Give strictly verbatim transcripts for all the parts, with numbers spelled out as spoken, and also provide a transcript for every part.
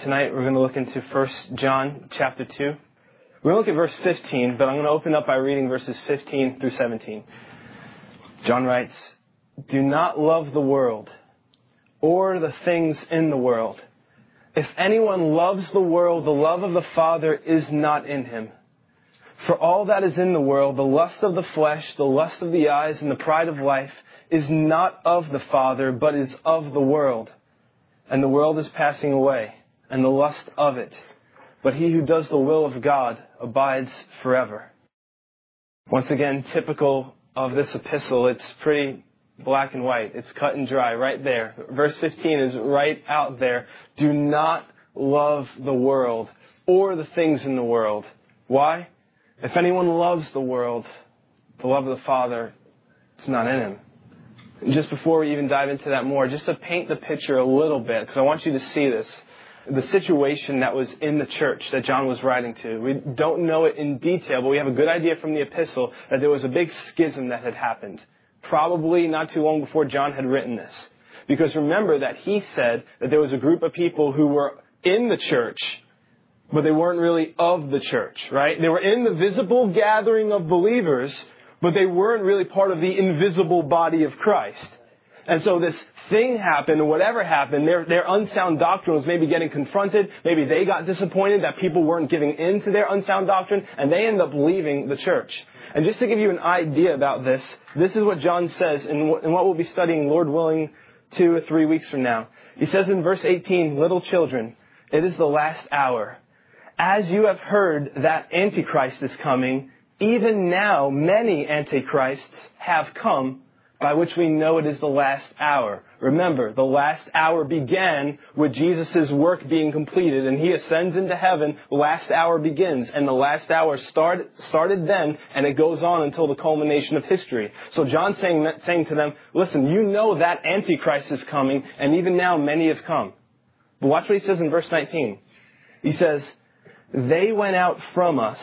tonight we're going to look into First John chapter two. We're going to look at verse fifteen, but I'm going to open up by reading verses fifteen through seventeen. John writes, "Do not love the world or the things in the world. If anyone loves the world, the love of the Father is not in him. For all that is in the world, the lust of the flesh, the lust of the eyes, and the pride of life, is not of the Father, but is of the world. And the world is passing away, and the lust of it. But he who does the will of God abides forever." Once again, typical of this epistle, it's pretty black and white. It's cut and dry right there. Verse fifteen is right out there. Do not love the world or the things in the world. Why? If anyone loves the world, the love of the Father is not in him. Just before we even dive into that more, just to paint the picture a little bit, because I want you to see this. The situation that was in the church that John was writing to. We don't know it in detail, but we have a good idea from the epistle that there was a big schism that had happened. Probably not too long before John had written this. Because remember that he said that there was a group of people who were in the church, but they weren't really of the church, right? They were in the visible gathering of believers, but they weren't really part of the invisible body of Christ. And so this thing happened, or whatever happened, their, their unsound doctrine was maybe getting confronted. Maybe they got disappointed that people weren't giving in to their unsound doctrine, and they ended up leaving the church. And just to give you an idea about this, this is what John says in what, in what we'll be studying, Lord willing, two or three weeks from now. He says in verse eighteen, "Little children, it is the last hour. As you have heard that Antichrist is coming, even now many Antichrists have come, by which we know it is the last hour." Remember, the last hour began with Jesus' work being completed, and he ascends into heaven. The last hour begins, and the last hour start, started then, and it goes on until the culmination of history. So John's saying, saying to them, listen, you know that Antichrist is coming, and even now many have come. But watch what he says in verse nineteen. He says, "They went out from us,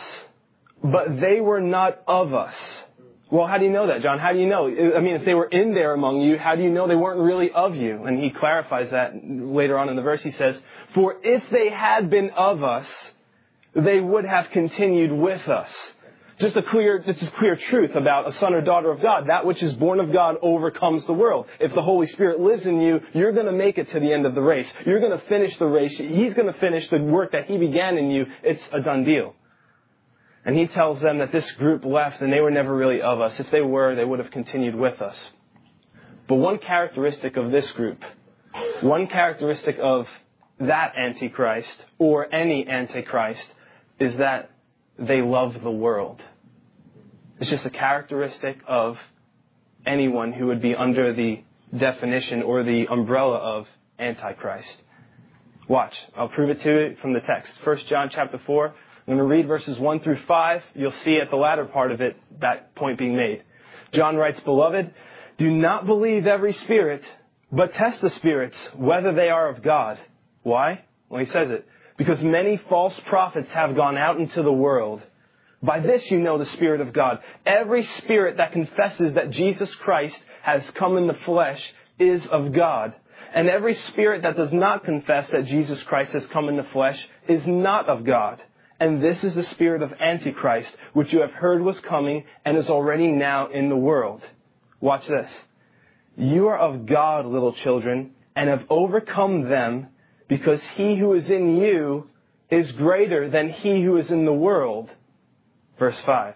but they were not of us." Well, how do you know that, John? How do you know? I mean, if they were in there among you, how do you know they weren't really of you? And he clarifies that later on in the verse. He says, "For if they had been of us, they would have continued with us." Just a clear, this is clear truth about a son or daughter of God. That which is born of God overcomes the world. If the Holy Spirit lives in you, you're going to make it to the end of the race. You're going to finish the race. He's going to finish the work that he began in you. It's a done deal. And he tells them that this group left and they were never really of us. If they were, they would have continued with us. But one characteristic of this group, one characteristic of that Antichrist or any Antichrist is that they love the world. It's just a characteristic of anyone who would be under the definition or the umbrella of Antichrist. Watch. I'll prove it to you from the text. First John chapter four. I'm going to read verses one through five. You'll see at the latter part of it that point being made. John writes, "Beloved, do not believe every spirit, but test the spirits, whether they are of God." Why? Well, he says it. "Because many false prophets have gone out into the world. By this you know the Spirit of God. Every spirit that confesses that Jesus Christ has come in the flesh is of God. And every spirit that does not confess that Jesus Christ has come in the flesh is not of God. And this is the spirit of Antichrist, which you have heard was coming and is already now in the world." Watch this. "You are of God, little children, and have overcome them, because he who is in you is greater than he who is in the world." Verse five.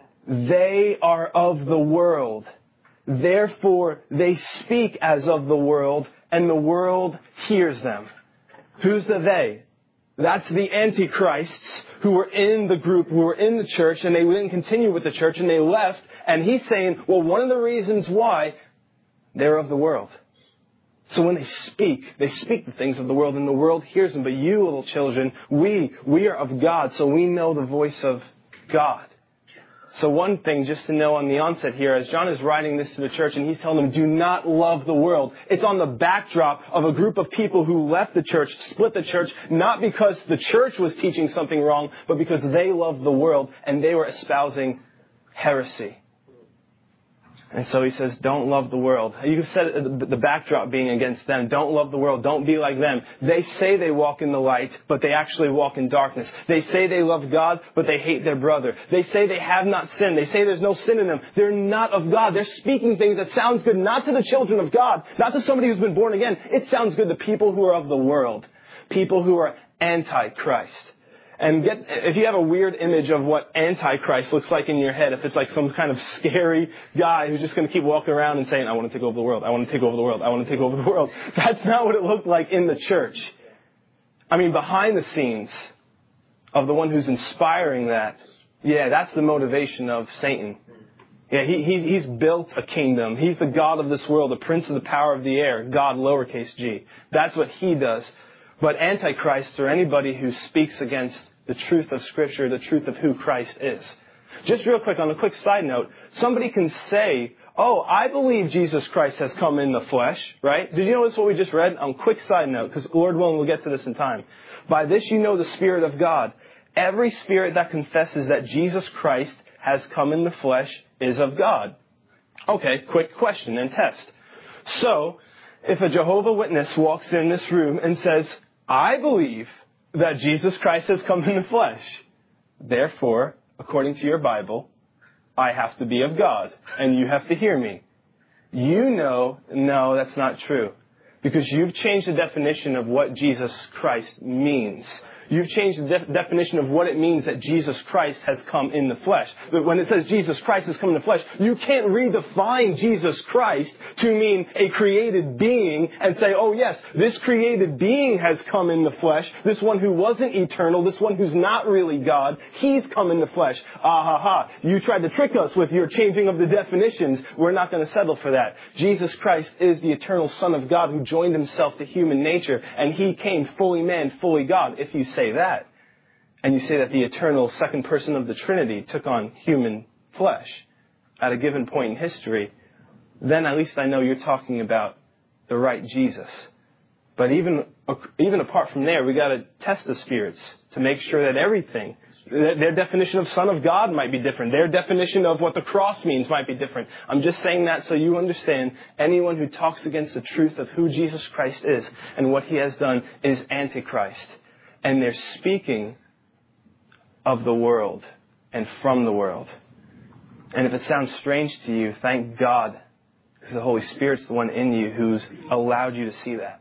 "They are of the world. Therefore they speak as of the world, and the world hears them." Who's the they? That's the Antichrists who were in the group, who were in the church, and they didn't continue with the church, and they left. And he's saying, well, one of the reasons why, they're of the world. So when they speak, they speak the things of the world, and the world hears them. But you, little children, we, we are of God, so we know the voice of God. So one thing just to know on the onset here, as John is writing this to the church and he's telling them, do not love the world. It's on the backdrop of a group of people who left the church, split the church, not because the church was teaching something wrong, but because they loved the world and they were espousing heresy. And so he says, don't love the world. You can set it, the backdrop being against them. Don't love the world. Don't be like them. They say they walk in the light, but they actually walk in darkness. They say they love God, but they hate their brother. They say they have not sinned. They say there's no sin in them. They're not of God. They're speaking things that sounds good, not to the children of God, not to somebody who's been born again. It sounds good to people who are of the world, people who are anti-Christ. And get, if you have a weird image of what Antichrist looks like in your head, if it's like some kind of scary guy who's just going to keep walking around and saying, I want to take over the world, I want to take over the world, I want to take over the world. That's not what it looked like in the church. I mean, behind the scenes of the one who's inspiring that, yeah, that's the motivation of Satan. Yeah, he, he he's built a kingdom. He's the God of this world, the prince of the power of the air, God lowercase g. That's what he does. But Antichrist, or anybody who speaks against the truth of Scripture, the truth of who Christ is. Just real quick, on a quick side note, somebody can say, oh, I believe Jesus Christ has come in the flesh, right? Did you notice what we just read? On a quick side note, because Lord willing, we'll get to this in time. By this you know the Spirit of God. Every spirit that confesses that Jesus Christ has come in the flesh is of God. Okay, quick question and test. So, if a Jehovah's Witness walks in this room and says, I believe that Jesus Christ has come in the flesh. Therefore, according to your Bible, I have to be of God, and you have to hear me. You know, no, that's not true. Because you've changed the definition of what Jesus Christ means. You've changed the de- definition of what it means that Jesus Christ has come in the flesh. But when it says Jesus Christ has come in the flesh, you can't redefine Jesus Christ to mean a created being and say, oh yes, this created being has come in the flesh. This one who wasn't eternal, this one who's not really God, he's come in the flesh. Ah ha ha. You tried to trick us with your changing of the definitions. We're not going to settle for that. Jesus Christ is the eternal Son of God who joined himself to human nature, and he came fully man, fully God. If you say that, and you say that the eternal second person of the Trinity took on human flesh at a given point in history, then at least I know you're talking about the right Jesus. But even even apart from there, we got to test the spirits to make sure that everything, their definition of Son of God might be different. Their definition of what the cross means might be different. I'm just saying that so you understand anyone who talks against the truth of who Jesus Christ is and what he has done is Antichrist. And they're speaking of the world and from the world. And if it sounds strange to you, thank God, because the Holy Spirit's the one in you who's allowed you to see that.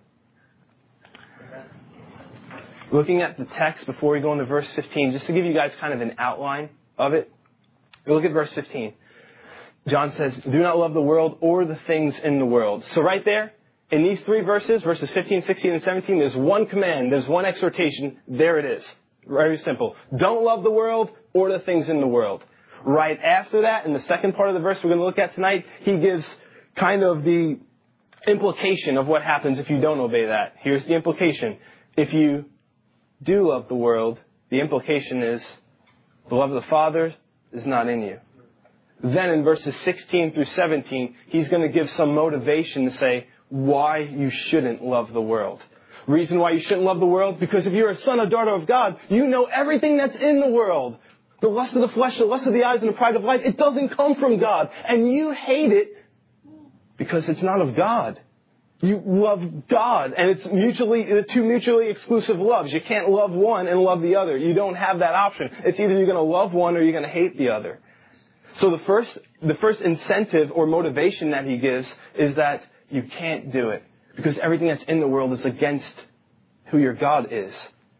Looking at the text before we go into verse fifteen, just to give you guys kind of an outline of it. Look at verse fifteen. John says, do not love the world or the things in the world. So right there, in these three verses, verses fifteen, sixteen, and seventeen, there's one command, there's one exhortation. There it is. Very simple. Don't love the world or the things in the world. Right after that, in the second part of the verse we're going to look at tonight, he gives kind of the implication of what happens if you don't obey that. Here's the implication. If you do love the world, the implication is the love of the Father is not in you. Then in verses sixteen through seventeen, he's going to give some motivation to say why you shouldn't love the world. Reason why you shouldn't love the world? Because if you're a son or daughter of God, you know everything that's in the world. The lust of the flesh, the lust of the eyes, and the pride of life, it doesn't come from God. And you hate it because it's not of God. You love God, and it's mutually, the two mutually exclusive loves. You can't love one and love the other. You don't have that option. It's either you're going to love one or you're going to hate the other. So the first, the first incentive or motivation that he gives is that you can't do it because everything that's in the world is against who your God is.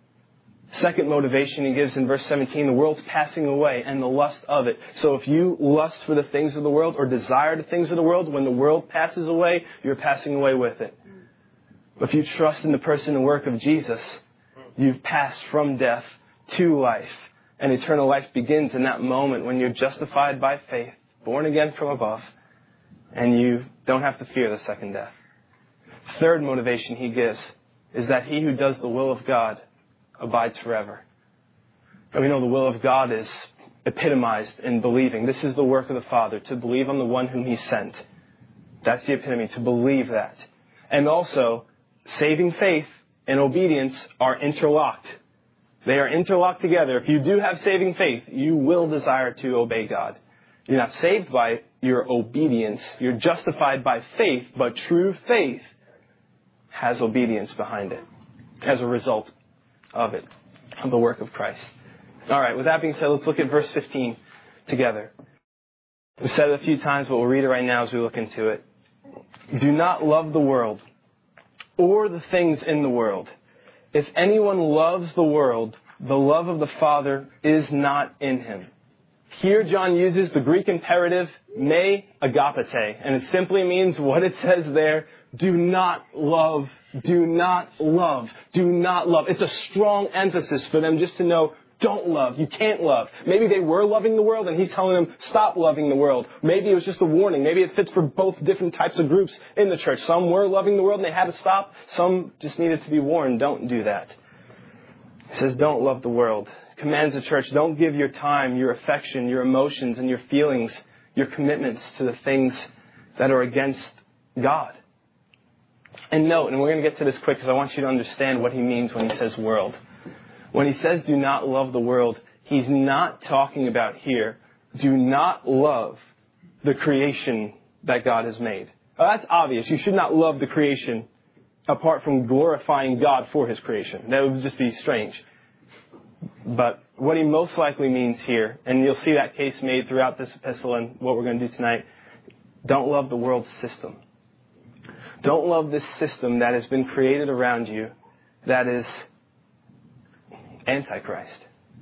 Second motivation he gives in verse seventeen, the world's passing away and the lust of it. So if you lust for the things of the world or desire the things of the world, when the world passes away, you're passing away with it. But if you trust in the person and work of Jesus, you've passed from death to life. And eternal life begins in that moment when you're justified by faith, born again from above, and you don't have to fear the second death. Third motivation he gives is that he who does the will of God abides forever. And we know the will of God is epitomized in believing. This is the work of the Father, to believe on the one whom he sent. That's the epitome, to believe that. And also, saving faith and obedience are interlocked. They are interlocked together. If you do have saving faith, you will desire to obey God. You're not saved by it, your obedience. You're justified by faith, but true faith has obedience behind it as a result of it, of the work of Christ. All right, with that being said, let's look at verse fifteen together. We've said it a few times, but we'll read it right now as we look into it. Do not love the world or the things in the world. If anyone loves the world, the love of the Father is not in him. Here John uses the Greek imperative, me agapete, and it simply means what it says there, do not love, do not love, do not love. It's a strong emphasis for them just to know, don't love, you can't love. Maybe they were loving the world and he's telling them, stop loving the world. Maybe it was just a warning. Maybe it fits for both different types of groups in the church. Some were loving the world and they had to stop. Some just needed to be warned, don't do that. He says, don't love the world. Commands the church, don't give your time, your affection, your emotions, and your feelings, your commitments to the things that are against God. And note, and we're going to get to this quick because I want you to understand what he means when he says world. When he says do not love the world, he's not talking about here, do not love the creation that God has made. Well, that's obvious. You should not love the creation apart from glorifying God for his creation. That would just be strange. But what he most likely means here, and you'll see that case made throughout this epistle and what we're going to do tonight, don't love the world's system. Don't love this system that has been created around you that is Antichrist.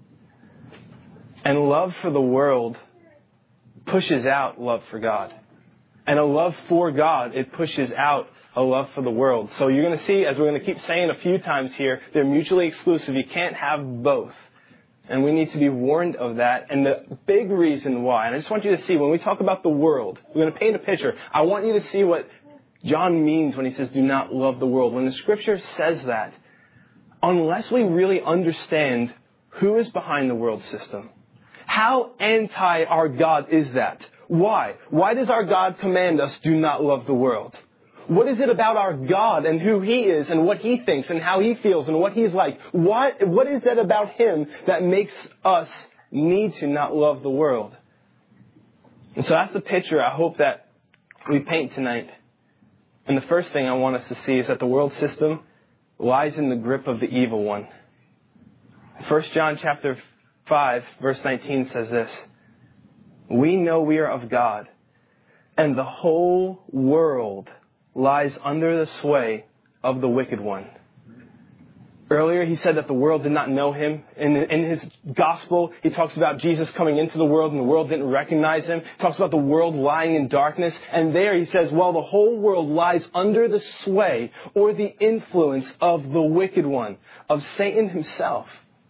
And love for the world pushes out love for God. And a love for God, it pushes out a love for the world. So you're going to see, as we're going to keep saying a few times here, they're mutually exclusive. You can't have both. And we need to be warned of that. And the big reason why, and I just want you to see, when we talk about the world, we're going to paint a picture. I want you to see what John means when he says, do not love the world. When the scripture says that, unless we really understand who is behind the world system, how anti our God is that? Why? Why does our God command us, do not love the world? What is it about our God and who he is and what he thinks and how he feels and what he's like? What, what is it about him that makes us need to not love the world? And so that's the picture I hope that we paint tonight. And the first thing I want us to see is that the world system lies in the grip of the evil one. First John chapter five, verse nineteen says this, we know we are of God, and the whole world lies under the sway of the wicked one. Earlier, he said that the world did not know him. In, in his gospel, he talks about Jesus coming into the world and the world didn't recognize him. He talks about the world lying in darkness. And there he says, well, the whole world lies under the sway or the influence of the wicked one, of Satan himself.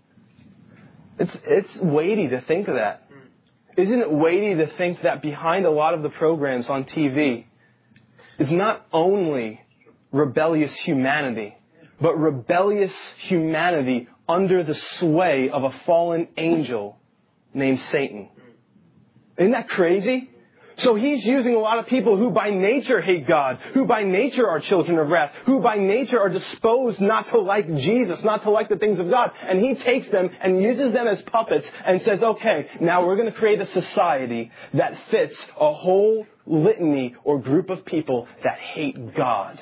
It's, it's weighty to think of that. Isn't it weighty to think that behind a lot of the programs on T V is not only rebellious humanity, but rebellious humanity under the sway of a fallen angel named Satan. Isn't that crazy? So he's using a lot of people who by nature hate God, who by nature are children of wrath, who by nature are disposed not to like Jesus, not to like the things of God. And he takes them and uses them as puppets and says, okay, now we're going to create a society that fits a whole litany or group of people that hate God.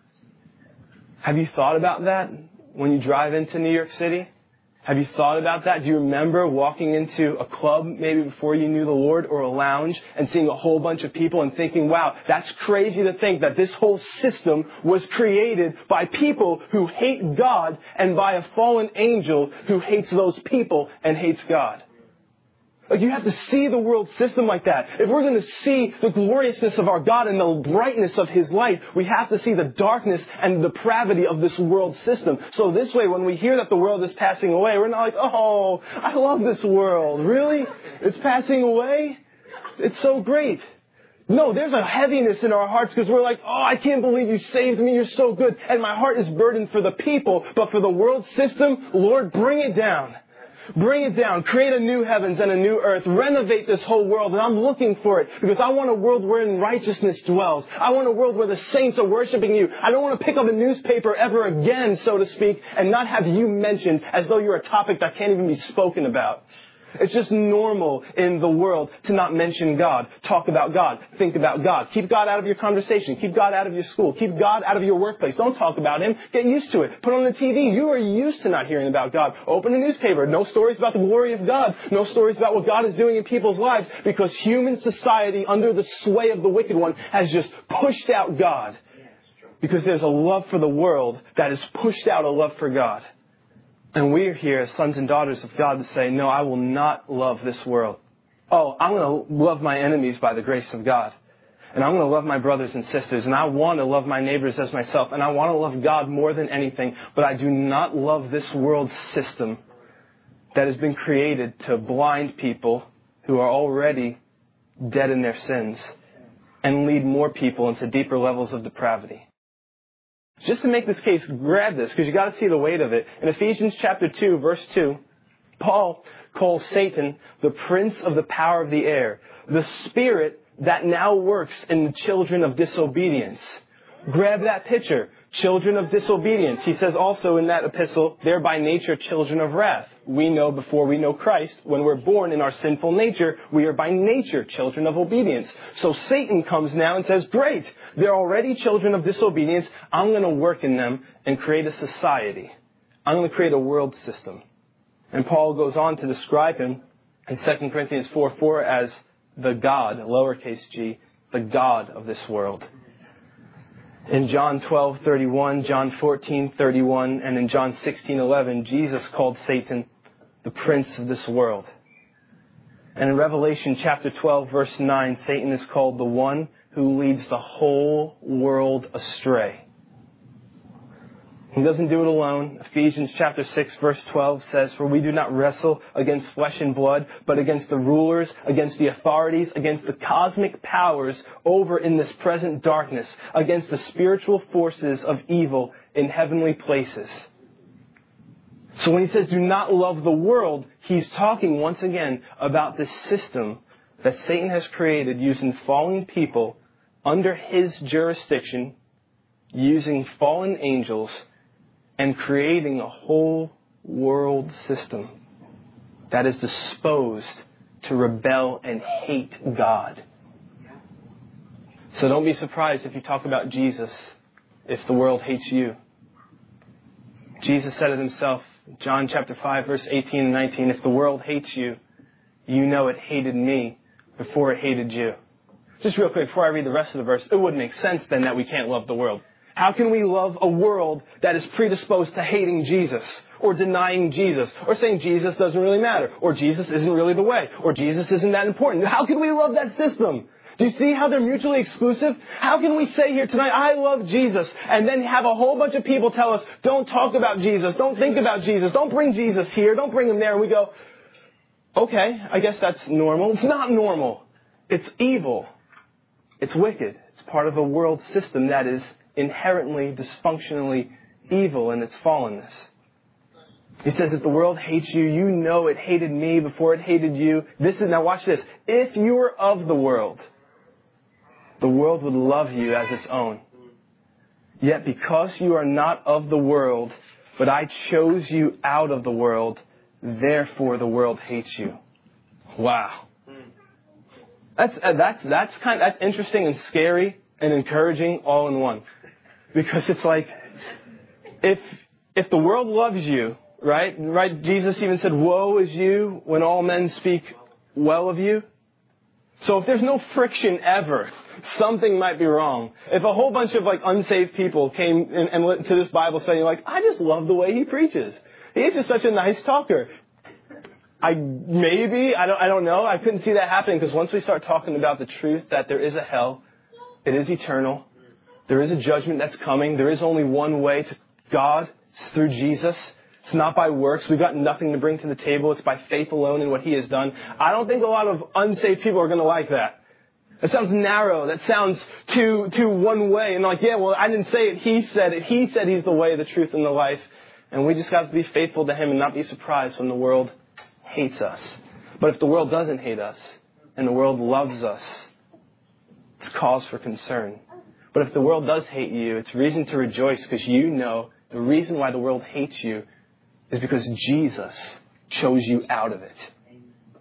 Have you thought about that when you drive into New York City? Have you thought about that? Do you remember walking into a club maybe before you knew the Lord, or a lounge, and seeing a whole bunch of people and thinking, wow, that's crazy to think that this whole system was created by people who hate God and by a fallen angel who hates those people and hates God. Like, you have to see the world system like that. If we're going to see the gloriousness of our God and the brightness of his light, we have to see the darkness and depravity of this world system. So this way, when we hear that the world is passing away, we're not like, oh, I love this world. Really? It's passing away? It's so great. No, there's a heaviness in our hearts because we're like, oh, I can't believe you saved me. You're so good. And my heart is burdened for the people. But for the world system, Lord, bring it down. Bring it down. Create a new heavens and a new earth. Renovate this whole world. And I'm looking for it because I want a world wherein righteousness dwells. I want a world where the saints are worshiping you. I don't want to pick up a newspaper ever again, so to speak, and not have you mentioned as though you're a topic that can't even be spoken about. It's just normal in the world to not mention God, talk about God, think about God. Keep God out of your conversation. Keep God out of your school. Keep God out of your workplace. Don't talk about Him. Get used to it. Put on the T V. You are used to not hearing about God. Open a newspaper. No stories about the glory of God. No stories about what God is doing in people's lives, because human society, under the sway of the wicked one, has just pushed out God. Because there's a love for the world that has pushed out a love for God. And we're here as sons and daughters of God to say, no, I will not love this world. Oh, I'm going to love my enemies by the grace of God. And I'm going to love my brothers and sisters. And I want to love my neighbors as myself. And I want to love God more than anything. But I do not love this world system that has been created to blind people who are already dead in their sins and lead more people into deeper levels of depravity. Just to make this case, grab this, because you got to see the weight of it. In Ephesians chapter two, verse two, Paul calls Satan the prince of the power of the air, the spirit that now works in the children of disobedience. Grab that picture. Children of disobedience. He says also in that epistle, they're by nature children of wrath. We know before we know Christ, when we're born in our sinful nature, we are by nature children of obedience. So Satan comes now and says, great, they're already children of disobedience. I'm going to work in them and create a society. I'm going to create a world system. And Paul goes on to describe him in Second Corinthians four four as the God, lowercase g, the God of this world. In John twelve thirty-one, John fourteen thirty-one, and in John sixteen eleven, Jesus called Satan the prince of this world. And in Revelation chapter twelve, verse nine, Satan is called the one who leads the whole world astray. He doesn't do it alone. Ephesians chapter six, verse twelve says, for we do not wrestle against flesh and blood, but against the rulers, against the authorities, against the cosmic powers over in this present darkness, against the spiritual forces of evil in heavenly places. So when he says do not love the world, he's talking once again about this system that Satan has created using fallen people under his jurisdiction, using fallen angels, and creating a whole world system that is disposed to rebel and hate God. So don't be surprised if you talk about Jesus, if the world hates you. Jesus said it himself, John chapter five, verse eighteen and nineteen, if the world hates you, you know it hated me before it hated you. Just real quick, before I read the rest of the verse, it wouldn't make sense then that we can't love the world. How can we love a world that is predisposed to hating Jesus, or denying Jesus, or saying Jesus doesn't really matter, or Jesus isn't really the way, or Jesus isn't that important? How can we love that system? Do you see how they're mutually exclusive? How can we say here tonight, I love Jesus, and then have a whole bunch of people tell us, don't talk about Jesus, don't think about Jesus, don't bring Jesus here, don't bring him there, and we go, okay, I guess that's normal. It's not normal. It's evil. It's wicked. It's part of a world system that is inherently, dysfunctionally evil in its fallenness. It says, if the world hates you, you know it hated me before it hated you. This is, now watch this. If you were of the world, the world would love you as its own. Yet because you are not of the world, but I chose you out of the world, therefore the world hates you. Wow. That's, that's, that's kind of, that's interesting and scary and encouraging all in one. Because it's like, if, if the world loves you, right? Right? Jesus even said, woe is you when all men speak well of you. So if there's no friction ever, something might be wrong. If a whole bunch of like unsaved people came and, and listened to this Bible study, like, I just love the way he preaches. He's just such a nice talker. I, maybe, I don't, I don't know. I couldn't see that happening, because once we start talking about the truth that there is a hell, it is eternal. There is a judgment that's coming. There is only one way to God. It's through Jesus. It's not by works. We've got nothing to bring to the table. It's by faith alone in what he has done. I don't think a lot of unsaved people are going to like that. That sounds narrow. That sounds too, too one way. And like, yeah, well, I didn't say it. He said it. He said he's the way, the truth, and the life. And we just got to be faithful to him and not be surprised when the world hates us. But if the world doesn't hate us and the world loves us, it's cause for concern. But if the world does hate you, it's reason to rejoice, because you know the reason why the world hates you is because Jesus chose you out of it.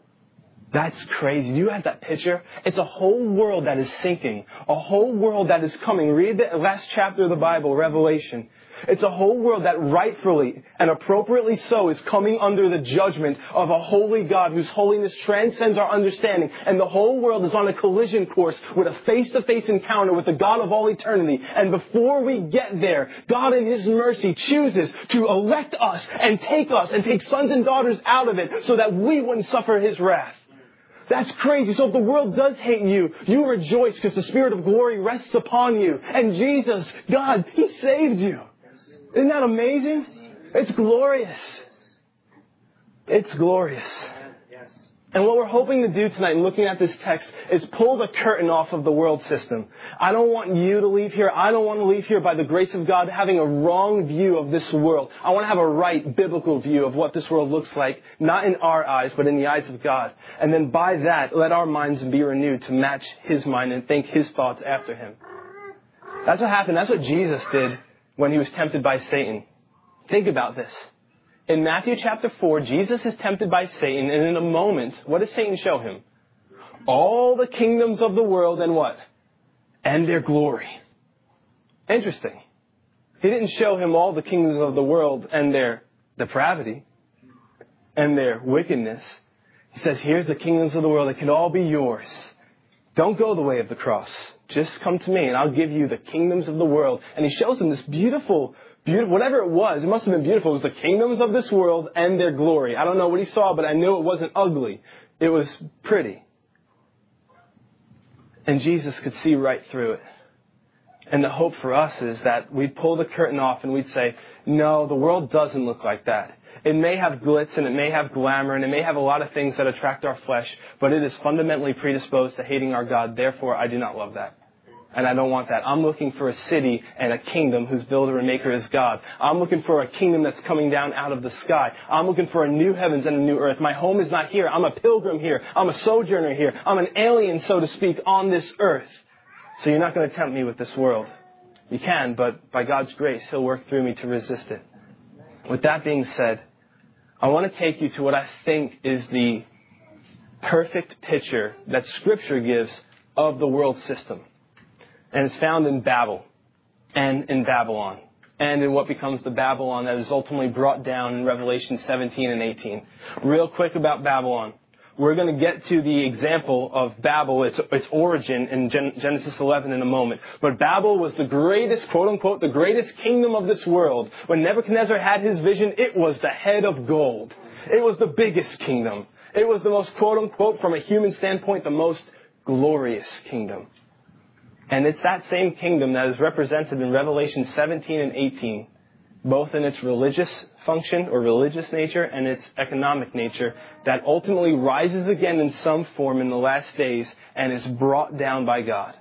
That's crazy. Do you have that picture? It's a whole world that is sinking. A whole world that is coming. Read the last chapter of the Bible, Revelation. It's a whole world that rightfully and appropriately so is coming under the judgment of a holy God whose holiness transcends our understanding. And the whole world is on a collision course with a face-to-face encounter with the God of all eternity. And before we get there, God in His mercy chooses to elect us and take us and take sons and daughters out of it so that we wouldn't suffer His wrath. That's crazy. So if the world does hate you, you rejoice because the Spirit of glory rests upon you. And Jesus, God, He saved you. Isn't that amazing? It's glorious. It's glorious. And what we're hoping to do tonight in looking at this text is pull the curtain off of the world system. I don't want you to leave here. I don't want to leave here by the grace of God having a wrong view of this world. I want to have a right biblical view of what this world looks like, not in our eyes, but in the eyes of God. And then by that, let our minds be renewed to match His mind and think His thoughts after Him. That's what happened. That's what Jesus did when He was tempted by Satan. Think about this. In Matthew chapter four, Jesus is tempted by Satan, and in a moment, what does Satan show him? All the kingdoms of the world and what? And their glory. Interesting. He didn't show him all the kingdoms of the world and their depravity and their wickedness. He says, here's the kingdoms of the world. It can all be yours. Don't go the way of the cross. Just come to me and I'll give you the kingdoms of the world. And He shows him this beautiful, beautiful, whatever it was, it must have been beautiful. It was the kingdoms of this world and their glory. I don't know what he saw, but I knew it wasn't ugly. It was pretty. And Jesus could see right through it. And the hope for us is that we'd pull the curtain off and we'd say, no, the world doesn't look like that. It may have glitz and it may have glamour and it may have a lot of things that attract our flesh, but it is fundamentally predisposed to hating our God. Therefore, I do not love that. And I don't want that. I'm looking for a city and a kingdom whose builder and maker is God. I'm looking for a kingdom that's coming down out of the sky. I'm looking for a new heavens and a new earth. My home is not here. I'm a pilgrim here. I'm a sojourner here. I'm an alien, so to speak, on this earth. So you're not going to tempt me with this world. You can, but by God's grace, He'll work through me to resist it. With that being said, I want to take you to what I think is the perfect picture that Scripture gives of the world system. And it's found in Babel and in Babylon and in what becomes the Babylon that is ultimately brought down in Revelation seventeen and eighteen. Real quick about Babylon. We're going to get to the example of Babel, its, its origin in Gen- Genesis eleven in a moment. But Babel was the greatest, quote unquote, the greatest kingdom of this world. When Nebuchadnezzar had his vision, it was the head of gold. It was the biggest kingdom. It was the most, quote unquote, from a human standpoint, the most glorious kingdom. And it's that same kingdom that is represented in Revelation seventeen and eighteen, both in its religious function or religious nature and its economic nature, that ultimately rises again in some form in the last days and is brought down by God.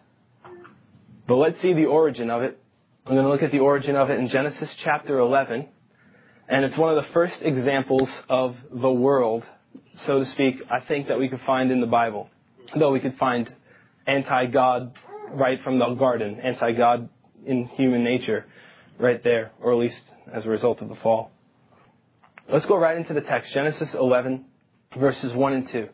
But let's see the origin of it. I'm going to look at the origin of it in Genesis chapter eleven. And it's one of the first examples of the world, so to speak, I think that we could find in the Bible. Though we could find anti-God right from the garden, anti-God in human nature right there, or at least as a result of the fall. Let's go right into the text. Genesis eleven, verses one and two.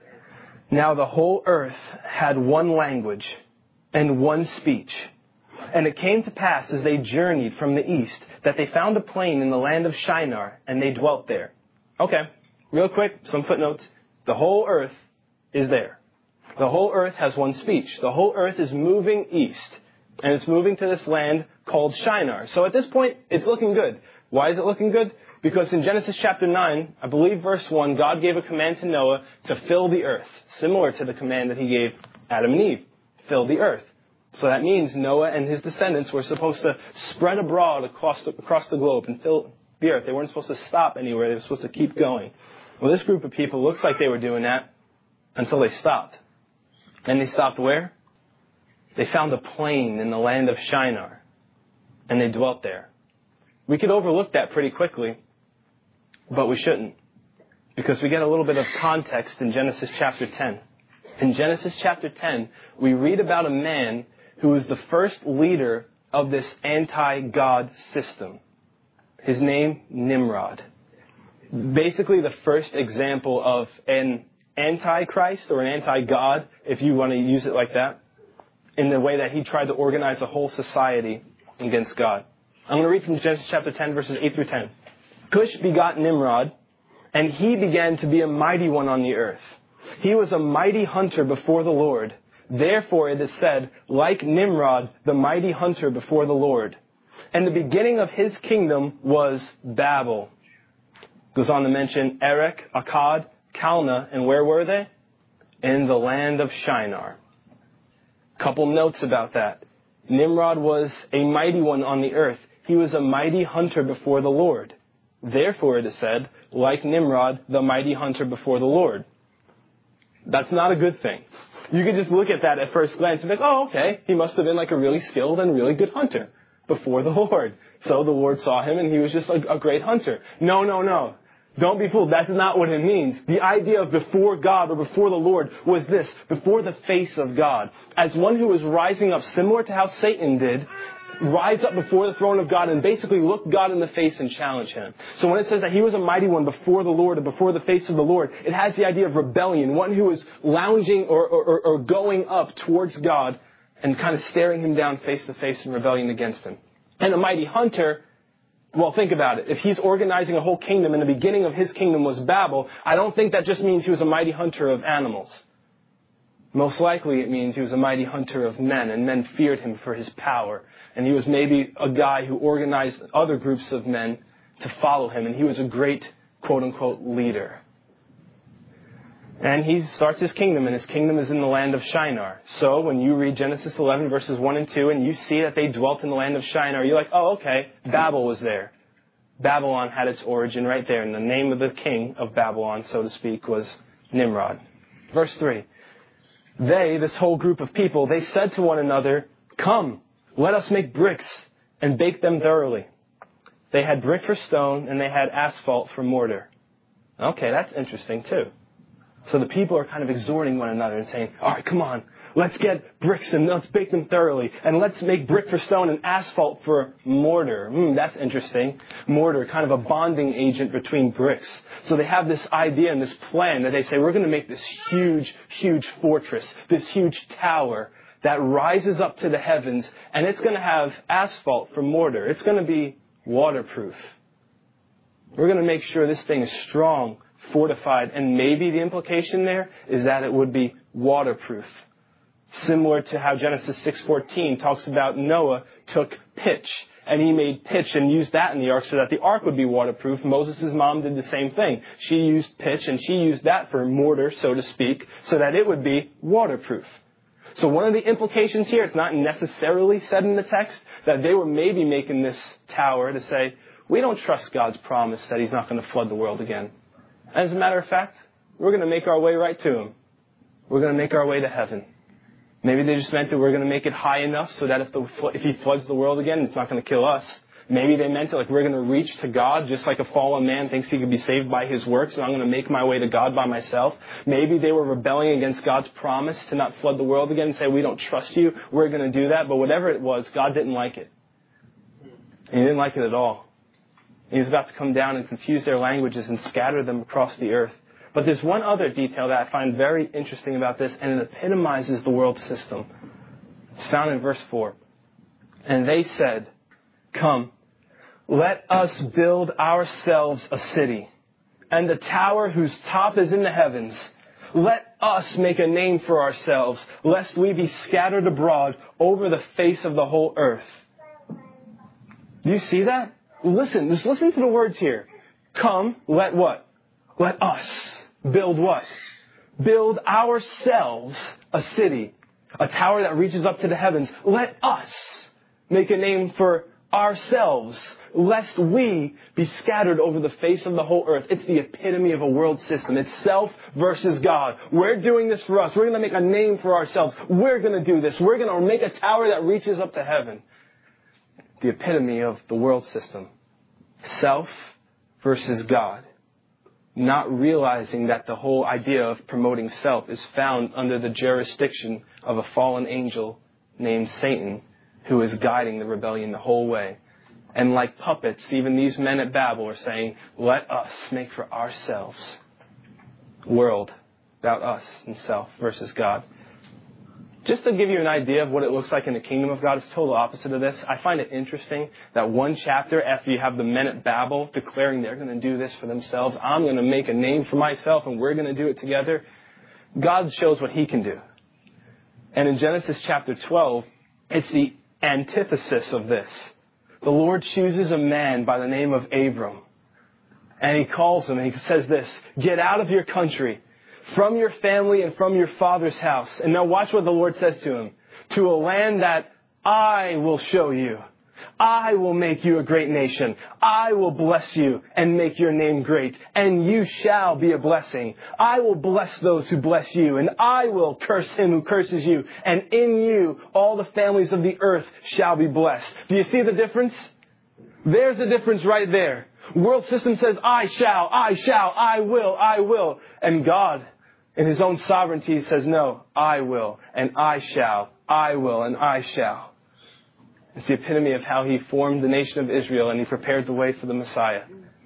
Now the whole earth had one language and one speech. And it came to pass as they journeyed from the east that they found a plain in the land of Shinar, and they dwelt there. Okay, real quick, some footnotes. The whole earth is there. The whole earth has one speech. The whole earth is moving east, and it's moving to this land called Shinar. So at this point, it's looking good. Why is it looking good? Because in Genesis chapter nine, I believe verse one, God gave a command to Noah to fill the earth, similar to the command that He gave Adam and Eve, fill the earth. So that means Noah and his descendants were supposed to spread abroad across the, across the globe and fill the earth. They weren't supposed to stop anywhere. They were supposed to keep going. Well, this group of people looks like they were doing that until they stopped. And they stopped where? They found a plain in the land of Shinar, and they dwelt there. We could overlook that pretty quickly, but we shouldn't, because we get a little bit of context in Genesis chapter ten. In Genesis chapter ten, we read about a man who was the first leader of this anti-God system. His name, Nimrod. Basically the first example of an anti-Christ or an anti-God, if you want to use it like that, in the way that he tried to organize a whole society against God. I'm going to read from Genesis chapter ten, verses eight through ten. Cush begot Nimrod, and he began to be a mighty one on the earth. He was a mighty hunter before the Lord. Therefore it is said, like Nimrod, the mighty hunter before the Lord. And the beginning of his kingdom was Babel. Goes on to mention Erech, Akkad, Calneh, and where were they? In the land of Shinar. Couple notes about that. Nimrod was a mighty one on the earth. He was a mighty hunter before the Lord. Therefore it is said, like Nimrod, the mighty hunter before the Lord. That's not a good thing. You could just look at that at first glance and think, oh, okay, he must have been like a really skilled and really good hunter before the Lord. So the Lord saw him and he was just a, a great hunter. No, no, no. Don't be fooled. That's not what it means. The idea of before God or before the Lord was this, before the face of God. As one who was rising up, similar to how Satan did, rise up before the throne of God and basically look God in the face and challenge him. So when it says that he was a mighty one before the Lord or before the face of the Lord, it has the idea of rebellion, one who is lounging or, or, or going up towards God and kind of staring him down face to face in rebellion against him. And a mighty hunter, well, think about it. If he's organizing a whole kingdom and the beginning of his kingdom was Babel, I don't think that just means he was a mighty hunter of animals. Most likely it means he was a mighty hunter of men, and men feared him for his power. And he was maybe a guy who organized other groups of men to follow him, and he was a great, quote-unquote, leader. And he starts his kingdom, and his kingdom is in the land of Shinar. So when you read Genesis eleven, verses one and two, and you see that they dwelt in the land of Shinar, you're like, oh, okay, Babel was there. Babylon had its origin right there, and the name of the king of Babylon, so to speak, was Nimrod. Verse three. They, this whole group of people, they said to one another, come, let us make bricks and bake them thoroughly. They had brick for stone, and they had asphalt for mortar. Okay, that's interesting too. So the people are kind of exhorting one another and saying, all right, come on, let's get bricks and let's bake them thoroughly. And let's make brick for stone and asphalt for mortar. Mm, that's interesting. Mortar, kind of a bonding agent between bricks. So they have this idea and this plan that they say, we're going to make this huge, huge fortress, this huge tower that rises up to the heavens, and it's going to have asphalt for mortar. It's going to be waterproof. We're going to make sure this thing is strong, fortified, and maybe the implication there is that it would be waterproof. Similar to how Genesis six fourteen talks about Noah took pitch, and he made pitch and used that in the ark so that the ark would be waterproof. Moses' mom did the same thing. She used pitch, and she used that for mortar, so to speak, so that it would be waterproof. So one of the implications here, it's not necessarily said in the text, that they were maybe making this tower to say, we don't trust God's promise that he's not going to flood the world again. As a matter of fact, we're going to make our way right to him. We're going to make our way to heaven. Maybe they just meant that we're going to make it high enough so that if the if he floods the world again, it's not going to kill us. Maybe they meant it like we're going to reach to God just like a fallen man thinks he could be saved by his works, and I'm going to make my way to God by myself. Maybe they were rebelling against God's promise to not flood the world again and say, we don't trust you, we're going to do that. But whatever it was, God didn't like it. He didn't like it at all. He was about to come down and confuse their languages and scatter them across the earth. But there's one other detail that I find very interesting about this, and it epitomizes the world system. It's found in verse four. And they said, come, let us build ourselves a city, and the tower whose top is in the heavens. Let us make a name for ourselves, lest we be scattered abroad over the face of the whole earth. Do you see that? Listen, just listen to the words here. Come, let what? Let us build what? Build ourselves a city, a tower that reaches up to the heavens. Let us make a name for ourselves, lest we be scattered over the face of the whole earth. It's the epitome of a world system. It's self versus God. We're doing this for us. We're going to make a name for ourselves. We're going to do this. We're going to make a tower that reaches up to heaven. The epitome of the world system. Self versus God. Not realizing that the whole idea of promoting self is found under the jurisdiction of a fallen angel named Satan, who is guiding the rebellion the whole way. And like puppets, even these men at Babel are saying, let us make for ourselves a world about us and self versus God. Just to give you an idea of what it looks like in the kingdom of God, it's total opposite of this. I find it interesting that one chapter after you have the men at Babel declaring they're going to do this for themselves, I'm going to make a name for myself and we're going to do it together, God shows what he can do. And in Genesis chapter twelve, it's the antithesis of this. The Lord chooses a man by the name of Abram. And he calls him and he says this, get out of your country, from your family and from your father's house. And now watch what the Lord says to him. To a land that I will show you. I will make you a great nation. I will bless you and make your name great. And you shall be a blessing. I will bless those who bless you. And I will curse him who curses you. And in you all the families of the earth shall be blessed. Do you see the difference? There's the difference right there. World system says, I shall, I shall, I will, I will. And God, in his own sovereignty, says, no, I will, and I shall, I will, and I shall. It's the epitome of how he formed the nation of Israel and he prepared the way for the Messiah.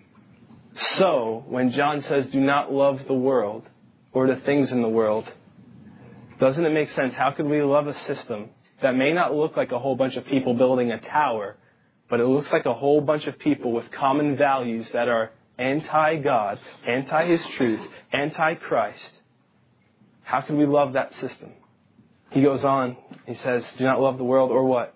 So, when John says, do not love the world or the things in the world, doesn't it make sense? How could we love a system that may not look like a whole bunch of people building a tower, but it looks like a whole bunch of people with common values that are anti-God, anti-his truth, anti-Christ? How can we love that system? He goes on, he says, do not love the world or what?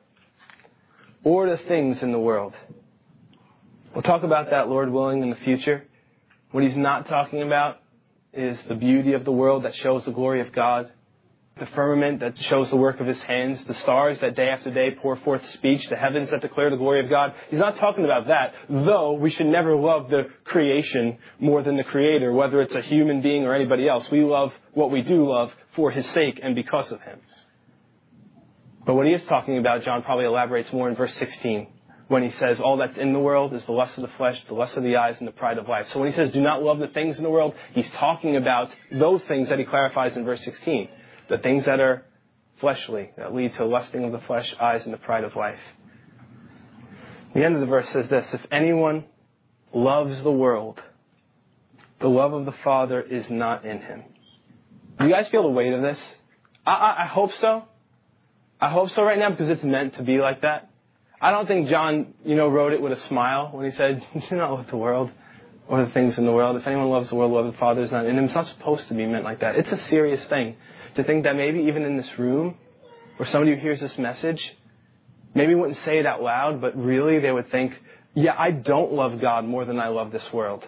Or the things in the world. We'll talk about that, Lord willing, in the future. What he's not talking about is the beauty of the world that shows the glory of God, the firmament that shows the work of his hands, the stars that day after day pour forth speech, the heavens that declare the glory of God. He's not talking about that, though we should never love the creation more than the Creator, whether it's a human being or anybody else. We love what we do love for his sake and because of him. But what he is talking about, John probably elaborates more in verse sixteen, when he says all that's in the world is the lust of the flesh, the lust of the eyes, and the pride of life. So when he says do not love the things in the world, he's talking about those things that he clarifies in verse sixteen. The things that are fleshly, that lead to lusting of the flesh, eyes, and the pride of life. The end of the verse says this, if anyone loves the world, the love of the Father is not in him. Do you guys feel the weight of this? I, I, I hope so. I hope so right now because it's meant to be like that. I don't think John, you know, wrote it with a smile when he said, do not love the world or the things in the world. If anyone loves the world, the love of the Father is not in him. It's not supposed to be meant like that. It's a serious thing. To think that maybe even in this room, or somebody who hears this message, maybe wouldn't say it out loud, but really they would think, yeah, I don't love God more than I love this world.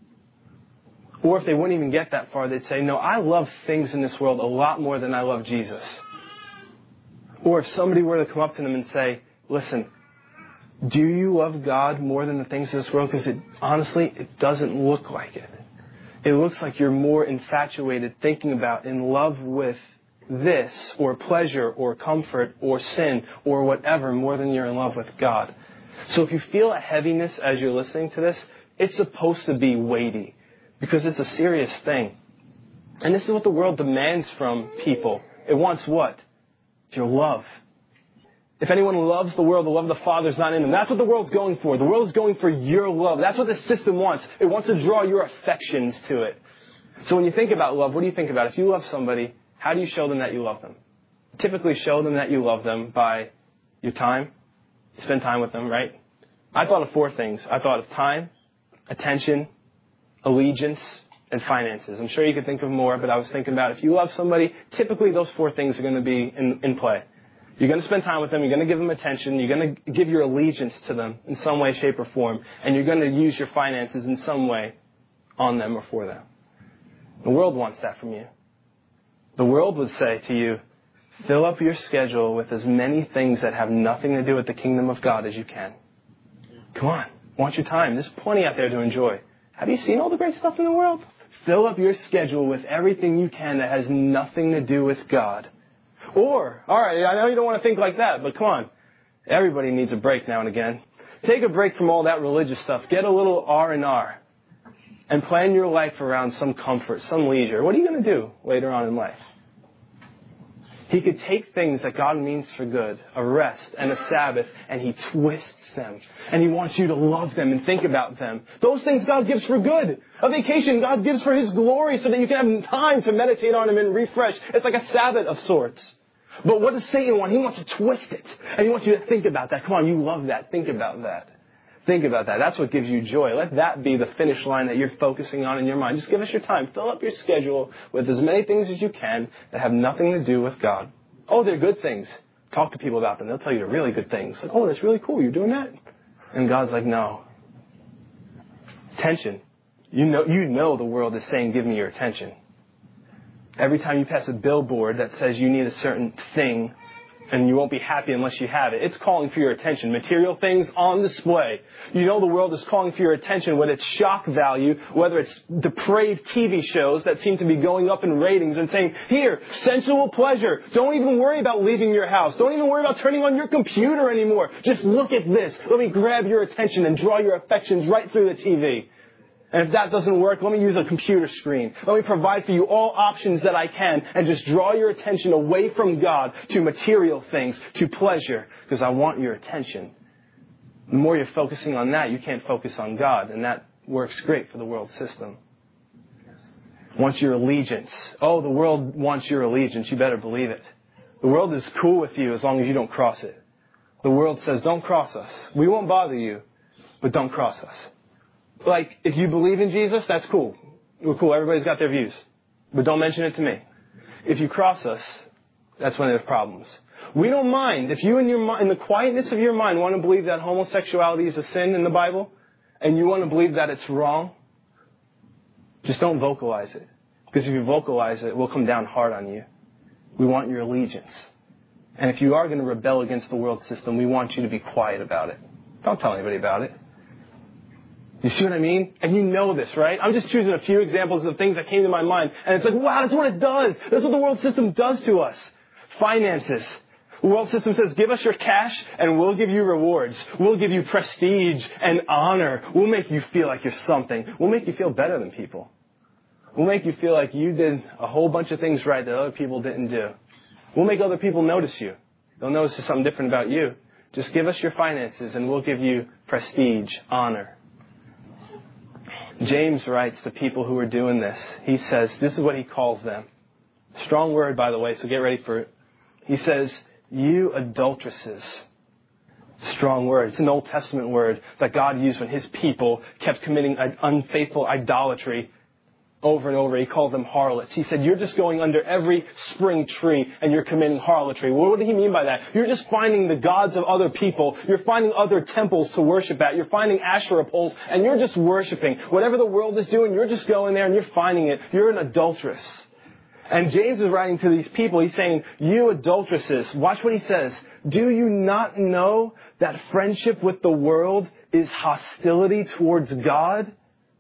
Or if they wouldn't even get that far, they'd say, no, I love things in this world a lot more than I love Jesus. Or if somebody were to come up to them and say, listen, do you love God more than the things of this world? Because it, honestly, it doesn't look like it. It looks like you're more infatuated, thinking about, in love with this, or pleasure, or comfort, or sin, or whatever, more than you're in love with God. So if you feel a heaviness as you're listening to this, it's supposed to be weighty, because it's a serious thing. And this is what the world demands from people. It wants what? Your love. If anyone loves the world, the love of the Father is not in them. That's what the world's going for. The world is going for your love. That's what the system wants. It wants to draw your affections to it. So when you think about love, what do you think about? If you love somebody, how do you show them that you love them? Typically show them that you love them by your time. Spend time with them, right? I thought of four things. I thought of time, attention, allegiance, and finances. I'm sure you could think of more, but I was thinking about if you love somebody, typically those four things are going to be in, in play. You're going to spend time with them. You're going to give them attention. You're going to give your allegiance to them in some way, shape, or form. And you're going to use your finances in some way on them or for them. The world wants that from you. The world would say to you, fill up your schedule with as many things that have nothing to do with the kingdom of God as you can. Come on. Want your time. There's plenty out there to enjoy. Have you seen all the great stuff in the world? Fill up your schedule with everything you can that has nothing to do with God. Or, all right, I know you don't want to think like that, but come on. Everybody needs a break now and again. Take a break from all that religious stuff. Get a little R and R. And plan your life around some comfort, some leisure. What are you going to do later on in life? He could take things that God means for good, a rest and a Sabbath, and He twists them. And He wants you to love them and think about them. Those things God gives for good. A vacation God gives for His glory so that you can have time to meditate on Him and refresh. It's like a Sabbath of sorts. But what does Satan want? He wants to twist it. And he wants you to think about that. Come on, you love that. Think about that. Think about that. That's what gives you joy. Let that be the finish line that you're focusing on in your mind. Just give us your time. Fill up your schedule with as many things as you can that have nothing to do with God. Oh, they're good things. Talk to people about them. They'll tell you they're really good things. Like, oh, that's really cool. You're doing that? And God's like, no. Attention. You know, you know the world is saying, give me your attention. Every time you pass a billboard that says you need a certain thing, and you won't be happy unless you have it, it's calling for your attention. Material things on display. You know the world is calling for your attention, whether it's shock value, whether it's depraved T V shows that seem to be going up in ratings and saying, here, sensual pleasure. Don't even worry about leaving your house. Don't even worry about turning on your computer anymore. Just look at this. Let me grab your attention and draw your affections right through the T V. And if that doesn't work, let me use a computer screen. Let me provide for you all options that I can and just draw your attention away from God to material things, to pleasure, because I want your attention. The more you're focusing on that, you can't focus on God, and that works great for the world system. Wants your allegiance. Oh, the world wants your allegiance. You better believe it. The world is cool with you as long as you don't cross it. The world says, don't cross us. We won't bother you, but don't cross us. Like, if you believe in Jesus, that's cool. We're cool. Everybody's got their views. But don't mention it to me. If you cross us, that's when there's problems. We don't mind. If you in your in the quietness of your mind want to believe that homosexuality is a sin in the Bible, and you want to believe that it's wrong, just don't vocalize it. Because if you vocalize it, we'll come down hard on you. We want your allegiance. And if you are going to rebel against the world system, we want you to be quiet about it. Don't tell anybody about it. You see what I mean? And you know this, right? I'm just choosing a few examples of things that came to my mind. And it's like, wow, that's what it does. That's what the world system does to us. Finances. The world system says, give us your cash and we'll give you rewards. We'll give you prestige and honor. We'll make you feel like you're something. We'll make you feel better than people. We'll make you feel like you did a whole bunch of things right that other people didn't do. We'll make other people notice you. They'll notice there's something different about you. Just give us your finances and we'll give you prestige, honor. James writes to people who are doing this. He says, this is what he calls them. Strong word, by the way, so get ready for it. He says, you adulteresses. Strong word. It's an Old Testament word that God used when His people kept committing unfaithful idolatry over and over. He called them harlots. He said, you're just going under every spring tree and you're committing harlotry. What did he mean by that? You're just finding the gods of other people. You're finding other temples to worship at. You're finding Asherah poles and you're just worshiping. Whatever the world is doing, you're just going there and you're finding it. You're an adulteress. And James is writing to these people. He's saying, you adulteresses, watch what he says. Do you not know that friendship with the world is hostility towards God?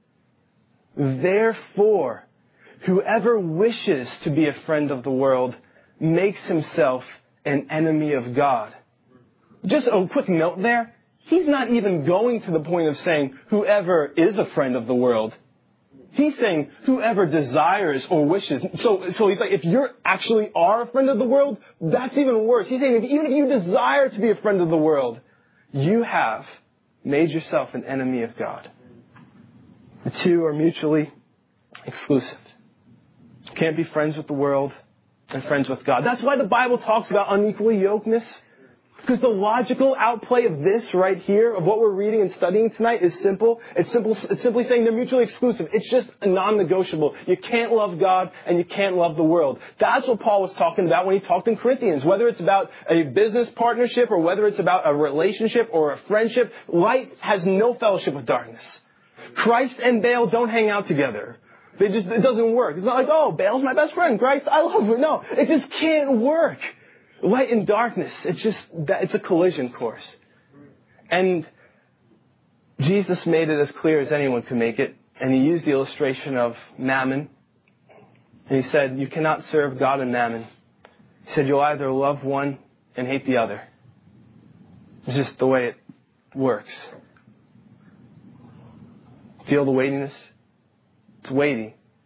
Therefore, whoever wishes to be a friend of the world makes himself an enemy of God. Just a quick note there. He's not even going to the point of saying whoever is a friend of the world. He's saying whoever desires or wishes. So, so he's like, if you actually are a friend of the world, that's even worse. He's saying if, even if you desire to be a friend of the world, you have made yourself an enemy of God. The two are mutually exclusive. You can't be friends with the world and friends with God. That's why the Bible talks about unequally yokedness. Because the logical outplay of this right here, of what we're reading and studying tonight, is simple. It's simple. It's simply saying they're mutually exclusive. It's just a non-negotiable. You can't love God and you can't love the world. That's what Paul was talking about when he talked in Corinthians. Whether it's about a business partnership or whether it's about a relationship or a friendship, light has no fellowship with darkness. Christ and Baal don't hang out together. They just, it doesn't work. It's not like, oh, Baal's my best friend. Christ, I love him. No, it just can't work. Light and darkness, it's just, it's a collision course. And Jesus made it as clear as anyone could make it. And he used the illustration of mammon. And he said, you cannot serve God and mammon. He said, you'll either love one and hate the other. It's just the way it works. Feel the weightiness? It's weighty.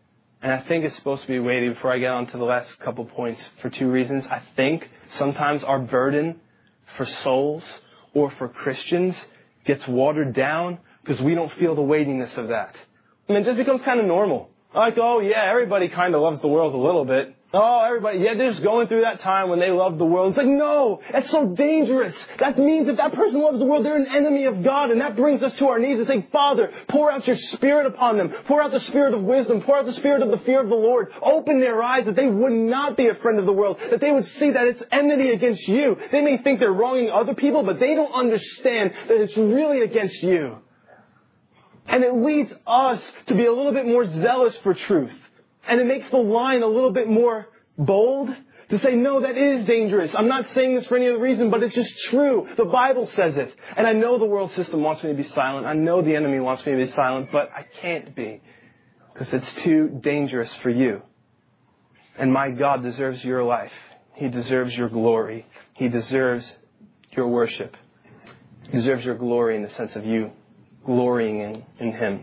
And I think it's supposed to be weighty before I get on to the last couple points for two reasons. I think sometimes our burden for souls or for Christians gets watered down because we don't feel the weightiness of that. I mean, it just becomes kind of normal. Like, oh yeah, everybody kind of loves the world a little bit. Oh, everybody, yeah, they're just going through that time when they love the world. It's like, no, that's so dangerous. That means if that person loves the world, they're an enemy of God. And that brings us to our knees and say, Father, pour out your Spirit upon them. Pour out the Spirit of wisdom. Pour out the Spirit of the fear of the Lord. Open their eyes that they would not be a friend of the world. That they would see that it's enmity against you. They may think they're wronging other people, but they don't understand that it's really against you. And it leads us to be a little bit more zealous for truth. And it makes the line a little bit more bold to say, no, that is dangerous. I'm not saying this for any other reason, but it's just true. The Bible says it. And I know the world system wants me to be silent. I know the enemy wants me to be silent, but I can't be because it's too dangerous for you. And my God deserves your life. He deserves your glory. He deserves your worship. He deserves your glory in the sense of you glorying in, in Him.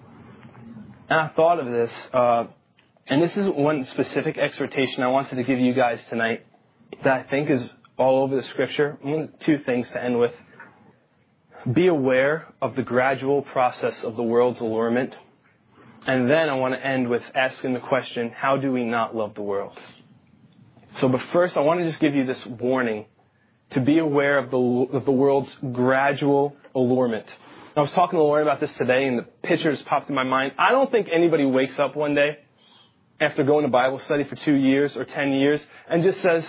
And I thought of this, uh, and this is one specific exhortation I wanted to give you guys tonight that I think is all over the Scripture. Two things to end with. Be aware of the gradual process of the world's allurement. And then I want to end with asking the question, how do we not love the world? So, but first I want to just give you this warning to be aware of the, of the world's gradual allurement. I was talking to Lauren about this today, and the picture just popped in my mind. I don't think anybody wakes up one day after going to Bible study for two years or ten years and just says,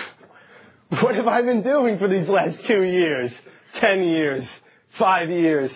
what have I been doing for these last two years, ten years, five years?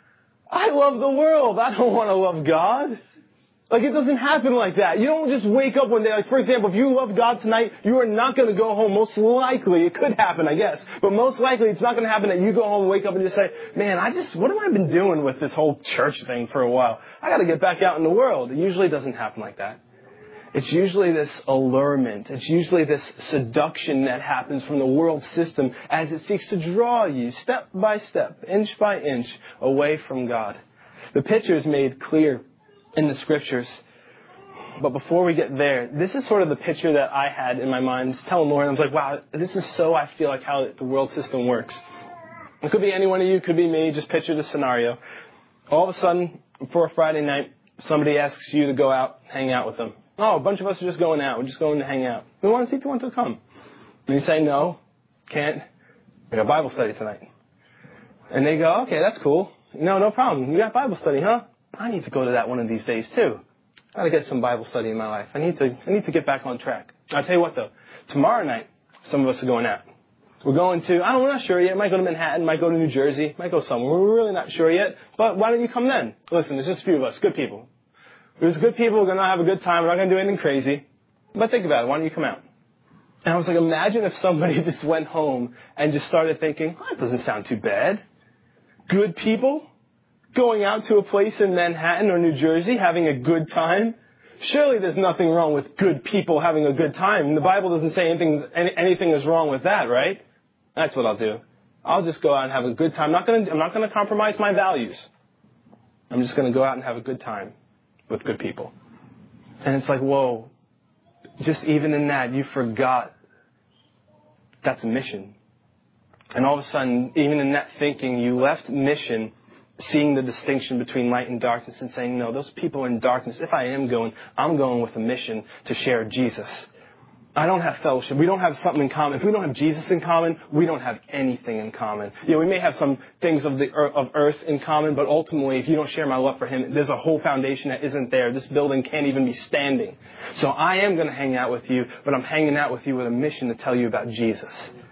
I love the world. I don't want to love God. Like, it doesn't happen like that. You don't just wake up one day. Like, for example, if you love God tonight, you are not going to go home. Most likely, it could happen, I guess. But most likely, it's not going to happen that you go home and wake up and just say, man, I just, what have I been doing with this whole church thing for a while? I got to get back out in the world. It usually doesn't happen like that. It's usually this allurement. It's usually this seduction that happens from the world system as it seeks to draw you step by step, inch by inch, away from God. The picture is made clear in the Scriptures. But before we get there, this is sort of the picture that I had in my mind. Just telling Lauren, I was like, wow, this is so, I feel like, how the world system works. It could be any one of you, it could be me. Just picture the scenario. All of a sudden, for a Friday night, somebody asks you to go out, hang out with them. Oh, a bunch of us are just going out. We're just going to hang out. We want to see if you want to come. And you say, no, can't. We got Bible study tonight. And they go, okay, that's cool. No, no problem. You got Bible study, huh? I need to go to that one of these days too. I gotta get some Bible study in my life. I need to, I need to get back on track. I'll tell you what though. Tomorrow night, some of us are going out. We're going to, I don't, we're not sure yet. Might go to Manhattan, might go to New Jersey, might go somewhere. We're really not sure yet. But why don't you come then? Listen, there's just a few of us, good people. There's good people. We're gonna have a good time. We're not gonna do anything crazy. But think about it. Why don't you come out? And I was like, imagine if somebody just went home and just started thinking, oh, that doesn't sound too bad. Good people going out to a place in Manhattan or New Jersey, having a good time. Surely there's nothing wrong with good people having a good time. The Bible doesn't say anything, anything is wrong with that, right? That's what I'll do. I'll just go out and have a good time. I'm not going to, I'm not going to compromise my values. I'm just going to go out and have a good time with good people. And it's like, whoa, just even in that, you forgot that's a mission. And all of a sudden, even in that thinking, you left mission, seeing the distinction between light and darkness and saying, no, those people are in darkness. If I am going, I'm going with a mission to share Jesus. I don't have fellowship. We don't have something in common. If we don't have Jesus in common, we don't have anything in common. You know, we may have some things of the of earth in common, but ultimately, if you don't share my love for Him, there's a whole foundation that isn't there. This building can't even be standing. So I am going to hang out with you, but I'm hanging out with you with a mission to tell you about Jesus.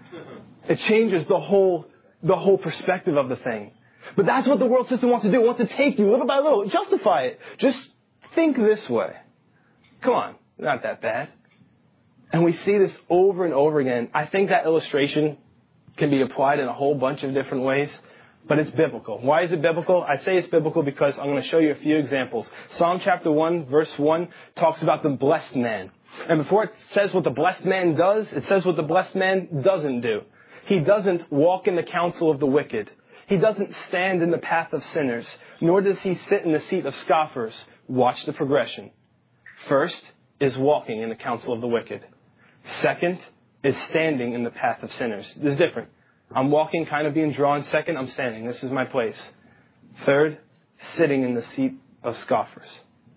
It changes the whole the whole perspective of the thing. But that's what the world system wants to do. It wants to take you little by little, justify it. Just think this way. Come on, not that bad. And we see this over and over again. I think that illustration can be applied in a whole bunch of different ways, but it's biblical. Why is it biblical? I say it's biblical because I'm going to show you a few examples. Psalm chapter one, verse one, talks about the blessed man. And before it says what the blessed man does, it says what the blessed man doesn't do. He doesn't walk in the counsel of the wicked. He doesn't stand in the path of sinners, nor does he sit in the seat of scoffers. Watch the progression. First is walking in the counsel of the wicked. Second is standing in the path of sinners. This is different. I'm walking, kind of being drawn. Second, I'm standing. This is my place. Third, sitting in the seat of scoffers.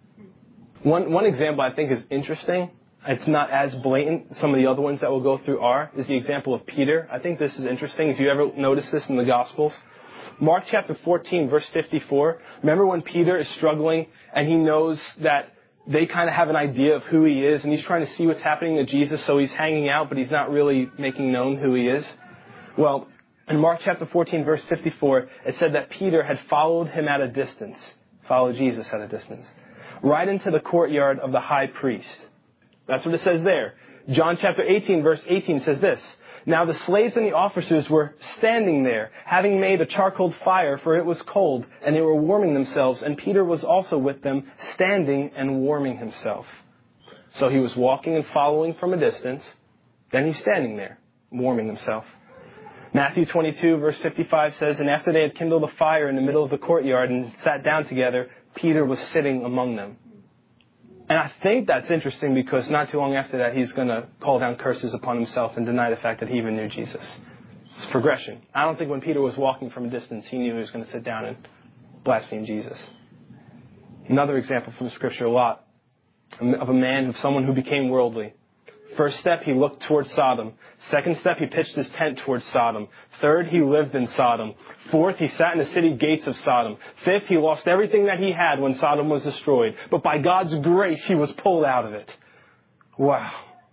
One, one example I think is interesting. It's not as blatant. Some of the other ones that we'll go through are, is the example of Peter. I think this is interesting. If you ever notice this in the Gospels. Mark chapter fourteen, verse fifty-four. Remember when Peter is struggling and he knows that they kind of have an idea of who he is and he's trying to see what's happening to Jesus, so he's hanging out, but he's not really making known who he is? Well, in Mark chapter fourteen, verse fifty-four, it said that Peter had followed him at a distance, followed Jesus at a distance, right into the courtyard of the high priest. That's what it says there. John chapter eighteen, verse eighteen says this. Now the slaves and the officers were standing there, having made a charcoal fire, for it was cold, and they were warming themselves, and Peter was also with them, standing and warming himself. So he was walking and following from a distance, then he's standing there, warming himself. Matthew twenty-two, verse fifty-five says, and after they had kindled a fire in the middle of the courtyard and sat down together, Peter was sitting among them. And I think that's interesting because not too long after that, he's going to call down curses upon himself and deny the fact that he even knew Jesus. It's progression. I don't think when Peter was walking from a distance, he knew he was going to sit down and blaspheme Jesus. Another example from Scripture, a lot, of a man, of someone who became worldly. First step, he looked towards Sodom. Second step, he pitched his tent towards Sodom. Third, he lived in Sodom. Fourth, he sat in the city gates of Sodom. Fifth, he lost everything that he had when Sodom was destroyed. But by God's grace, he was pulled out of it. Wow.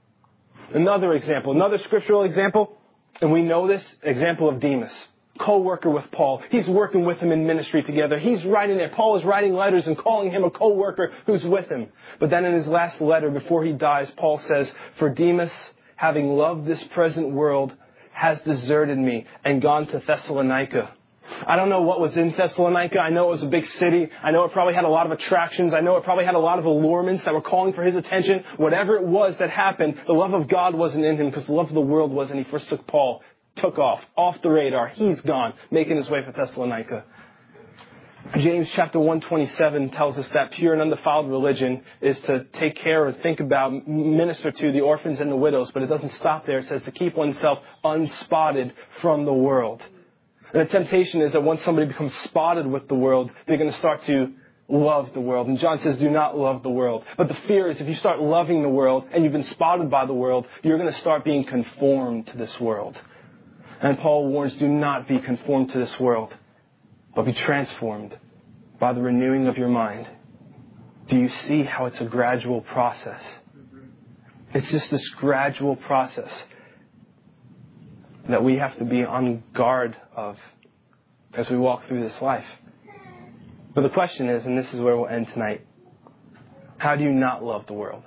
Another example, another scriptural example, and we know this, example of Demas. Co-worker with Paul. He's working with him in ministry together. He's writing there. Paul is writing letters and calling him a co-worker who's with him. But then in his last letter, before he dies, Paul says, for Demas, having loved this present world, has deserted me and gone to Thessalonica. I don't know what was in Thessalonica. I know it was a big city. I know it probably had a lot of attractions. I know it probably had a lot of allurements that were calling for his attention. Whatever it was that happened, the love of God wasn't in him because the love of the world was, and he forsook Paul. Took off, off the radar. He's gone, making his way for Thessalonica. James chapter one twenty-seven tells us that pure and undefiled religion is to take care and think about, minister to the orphans and the widows. But it doesn't stop there. It says to keep oneself unspotted from the world. And the temptation is that once somebody becomes spotted with the world, they're going to start to love the world. And John says, do not love the world. But the fear is if you start loving the world and you've been spotted by the world, you're going to start being conformed to this world. And Paul warns, do not be conformed to this world, but be transformed by the renewing of your mind. Do you see how it's a gradual process? It's just this gradual process that we have to be on guard of as we walk through this life. But the question is, and this is where we'll end tonight, how do you not love the world?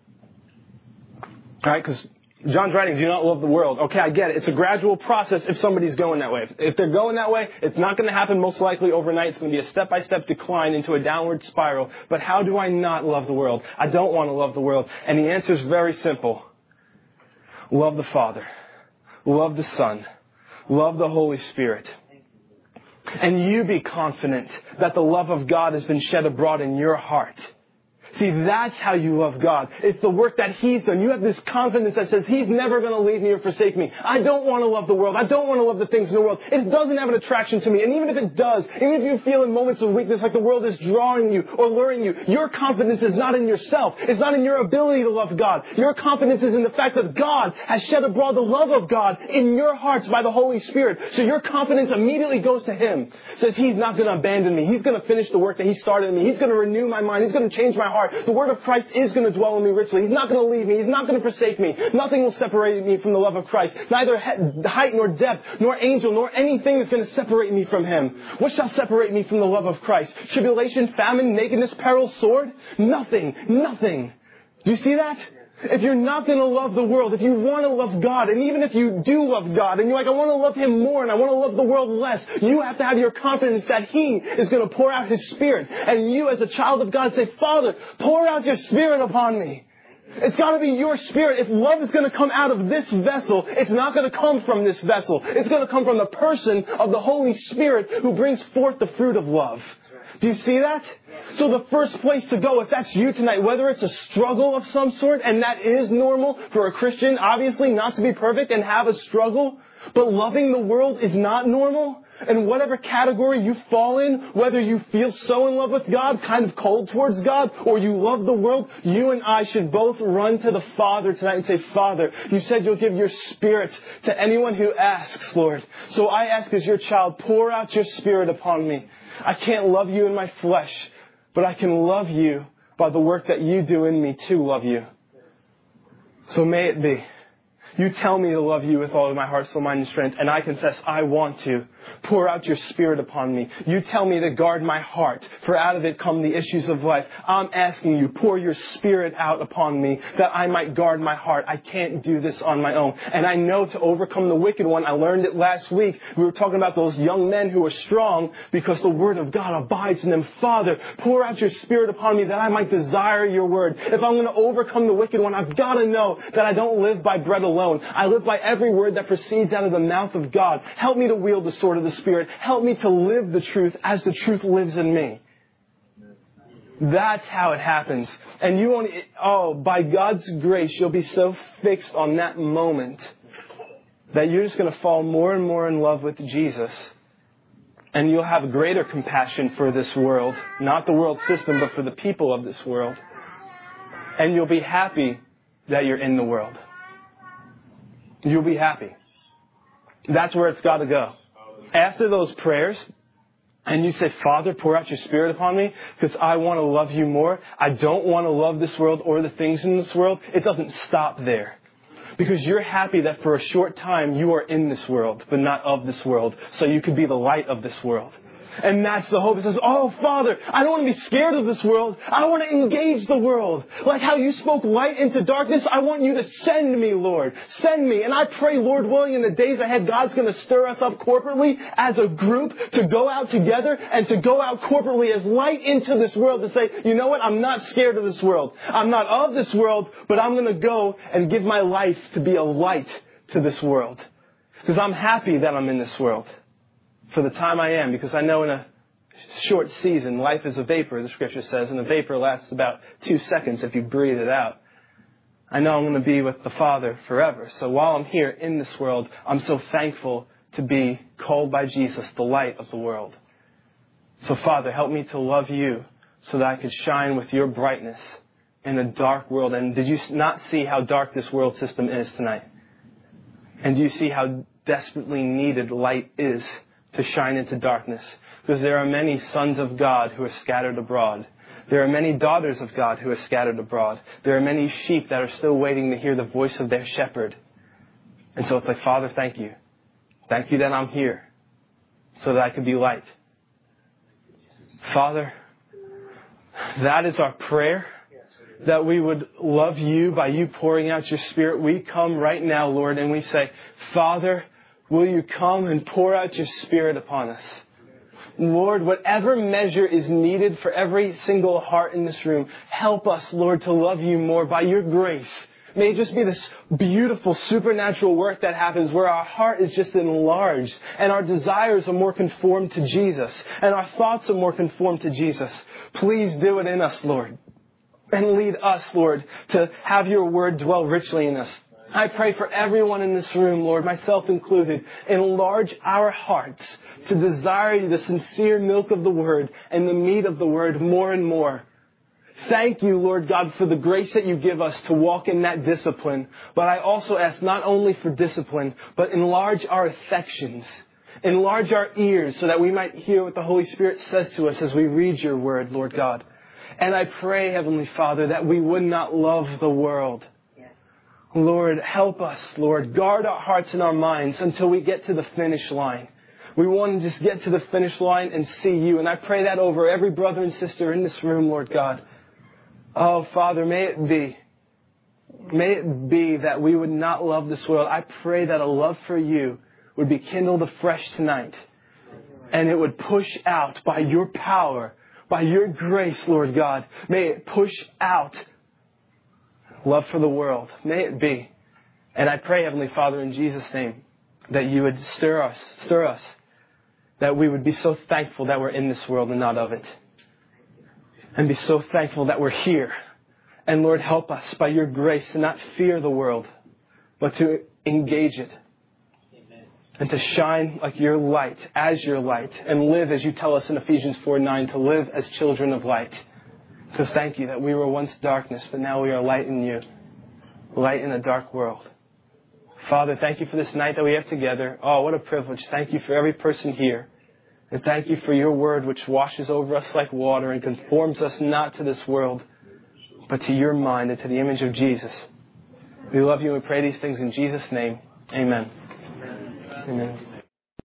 All right, because John's writing, do not love the world. Okay, I get it. It's a gradual process if somebody's going that way. If, if they're going that way, it's not going to happen most likely overnight. It's going to be a step-by-step decline into a downward spiral. But how do I not love the world? I don't want to love the world. And the answer is very simple. Love the Father. Love the Son. Love the Holy Spirit. And you be confident that the love of God has been shed abroad in your heart. See, that's how you love God. It's the work that He's done. You have this confidence that says He's never going to leave me or forsake me. I don't want to love the world. I don't want to love the things in the world. It doesn't have an attraction to me. And even if it does, even if you feel in moments of weakness like the world is drawing you or luring you, your confidence is not in yourself. It's not in your ability to love God. Your confidence is in the fact that God has shed abroad the love of God in your hearts by the Holy Spirit. So your confidence immediately goes to Him. Says He's not going to abandon me. He's going to finish the work that He started in me. He's going to renew my mind. He's going to change my heart. The word of Christ is going to dwell in me richly. He's not going to leave me. He's not going to forsake me. Nothing will separate me from the love of Christ. Neither height nor depth nor angel nor anything is going to separate me from Him. What shall separate me from the love of Christ? Tribulation, famine, nakedness, peril, sword? Nothing. Nothing. Do you see that? If you're not going to love the world, if you want to love God, and even if you do love God, and you're like, I want to love Him more, and I want to love the world less, you have to have your confidence that He is going to pour out His Spirit. And you as a child of God say, Father, pour out your Spirit upon me. It's got to be your Spirit. If love is going to come out of this vessel, it's not going to come from this vessel. It's going to come from the person of the Holy Spirit who brings forth the fruit of love. Do you see that? So the first place to go, if that's you tonight, whether it's a struggle of some sort, and that is normal for a Christian, obviously, not to be perfect and have a struggle, but loving the world is not normal. And whatever category you fall in, whether you feel so in love with God, kind of cold towards God, or you love the world, you and I should both run to the Father tonight and say, Father, you said you'll give your Spirit to anyone who asks, Lord. So I ask as your child, pour out your Spirit upon me. I can't love you in my flesh, but I can love you by the work that you do in me to love you. So may it be. You tell me to love you with all of my heart, soul, mind, and strength, and I confess I want to. Pour out your Spirit upon me. You tell me to guard my heart, for out of it come the issues of life. I'm asking you, pour your Spirit out upon me, that I might guard my heart. I can't do this on my own. And I know to overcome the wicked one, I learned it last week. We were talking about those young men who are strong because the Word of God abides in them. Father, pour out your Spirit upon me, that I might desire your Word. If I'm going to overcome the wicked one, I've got to know that I don't live by bread alone. I live by every word that proceeds out of the mouth of God. Help me to wield the sword of the Spirit. Help me to live the truth as the truth lives in me. That's how it happens. And you won't, oh, by God's grace, you'll be so fixed on that moment that you're just going to fall more and more in love with Jesus. And you'll have greater compassion for this world. Not the world system, but for the people of this world. And you'll be happy that you're in the world. You'll be happy. That's where it's got to go. After those prayers, and you say, Father, pour out your Spirit upon me because I want to love you more. I don't want to love this world or the things in this world. It doesn't stop there. Because you're happy that for a short time you are in this world, but not of this world. So you could be the light of this world. And that's the hope. It says, oh, Father, I don't want to be scared of this world. I want to engage the world. Like how you spoke light into darkness, I want you to send me, Lord. Send me. And I pray, Lord willing, in the days ahead, God's going to stir us up corporately as a group to go out together and to go out corporately as light into this world to say, you know what? I'm not scared of this world. I'm not of this world, but I'm going to go and give my life to be a light to this world. Because I'm happy that I'm in this world. For the time I am, because I know in a short season, life is a vapor, the Scripture says, and a vapor lasts about two seconds if you breathe it out. I know I'm going to be with the Father forever. So while I'm here in this world, I'm so thankful to be called by Jesus the light of the world. So Father, help me to love you so that I could shine with your brightness in a dark world. And did you not see how dark this world system is tonight? And do you see how desperately needed light is to shine into darkness? Because there are many sons of God who are scattered abroad. There are many daughters of God who are scattered abroad. There are many sheep that are still waiting to hear the voice of their shepherd. And so it's like, Father, thank you. Thank you that I'm here so that I could be light. Father, that is our prayer, that we would love you by you pouring out your Spirit. We come right now, Lord, and we say, Father, will you come and pour out your Spirit upon us? Lord, whatever measure is needed for every single heart in this room, help us, Lord, to love you more by your grace. May it just be this beautiful supernatural work that happens where our heart is just enlarged and our desires are more conformed to Jesus and our thoughts are more conformed to Jesus. Please do it in us, Lord. And lead us, Lord, to have your word dwell richly in us. I pray for everyone in this room, Lord, myself included. Enlarge our hearts to desire the sincere milk of the Word and the meat of the Word more and more. Thank you, Lord God, for the grace that you give us to walk in that discipline. But I also ask not only for discipline, but enlarge our affections. Enlarge our ears so that we might hear what the Holy Spirit says to us as we read your Word, Lord God. And I pray, Heavenly Father, that we would not love the world. Lord, help us, Lord. Guard our hearts and our minds until we get to the finish line. We want to just get to the finish line and see you. And I pray that over every brother and sister in this room, Lord God. Oh, Father, may it be. May it be that we would not love this world. I pray that a love for you would be kindled afresh tonight. And it would push out by your power, by your grace, Lord God. May it push out love for the world. May it be. And I pray, Heavenly Father, in Jesus' name, that you would stir us, stir us, that we would be so thankful that we're in this world and not of it. And be so thankful that we're here. And Lord, help us by your grace to not fear the world, but to engage it. Amen. And to shine like your light, as your light, and live as you tell us in Ephesians four nine, to live as children of light. Because thank you that we were once darkness, but now we are light in you. Light in a dark world. Father, thank you for this night that we have together. Oh, what a privilege. Thank you for every person here. And thank you for your word which washes over us like water and conforms us not to this world, but to your mind and to the image of Jesus. We love you and pray these things in Jesus' name. Amen. Amen. Amen.